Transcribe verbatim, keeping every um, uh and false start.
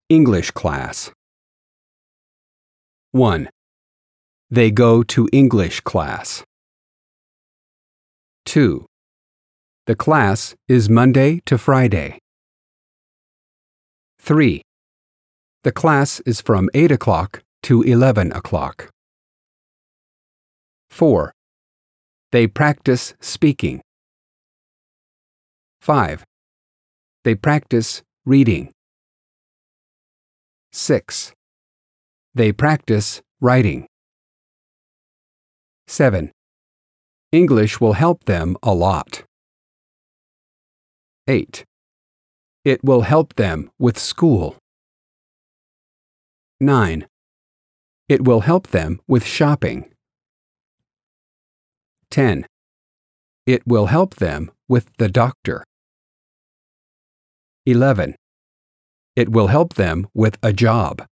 English class. one. They go to English class. two. The class is Monday to Friday. three. The class is from eight o'clock to eleven o'clock. four. They practice speaking. five. They practice reading. six. They practice writing. seven. English will help them a lot. eight. It will help them with school. nine. It will help them with shopping. ten. It will help them with the doctor. eleven. It will help them with a job.